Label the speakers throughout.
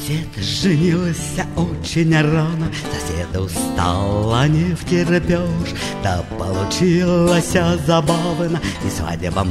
Speaker 1: Сосед женился очень рано, соседа устала, не втерпешь. Да получилось забавно, и свадьба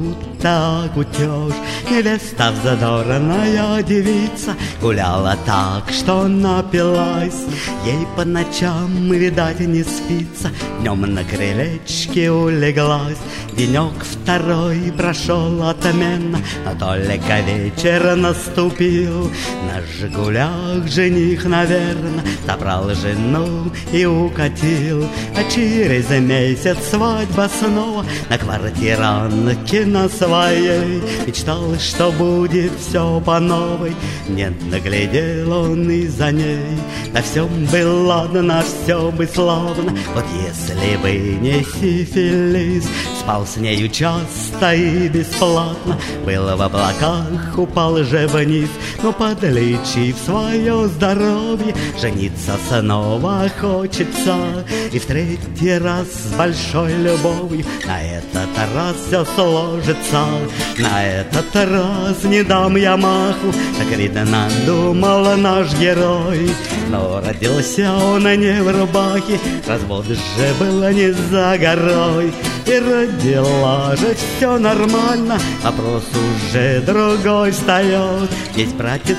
Speaker 1: будто кутеж. Невеста вздорная девица гуляла так, что напилась. Ей по ночам, видать, не спится, днем на крылечке улеглась. Денек второй прошел отменно, но только вечер наступил. На «Жигулях» жених, наверно, забрал жену и укатил. А через месяц свадьба снова на квартиранке на своей. Мечтал, что будет все по новой, нет, наглядел он и за ней. На всем бы ладно, все бы славно, вот если бы не сифилис. Спал с нею часто и бесплатно, был в облаках, упал же вниз. Но подлечив свое здоровье, жениться снова хочется. И в третий раз с большой любовью на этот раз все сложится. На этот раз не дам я маху, так видно думал наш герой. Но родился он не в рубахе, развод же было не за горой. И родила же все нормально, вопрос уже другой встает. Есть братец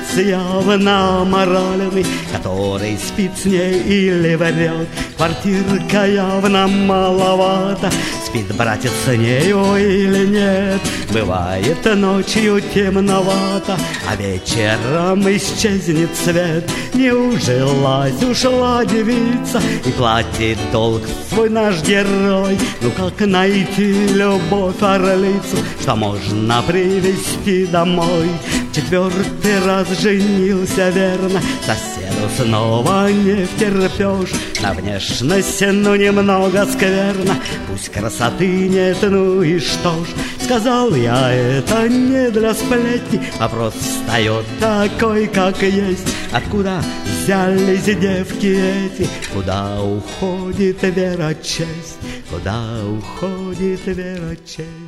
Speaker 1: явно моральный, который спит с ней или врет. Квартирка явно маловато, спит братец с нею или нет. Бывает ночью темновато, а вечером исчезнет свет. Не ужилась, ушла девица, и платит долг свой наш герой. Ну как найти любовь орлицу, что можно привезти домой? Четвертый раз женился верно, соседу снова не втерпешь. На внешность, ну немного скверно, пусть красоты нет, ну и что ж. Сказал я, это не для сплетни, вопрос встает такой, как есть. Откуда взялись девки эти, куда уходит вера, честь? Куда уходит вера, честь?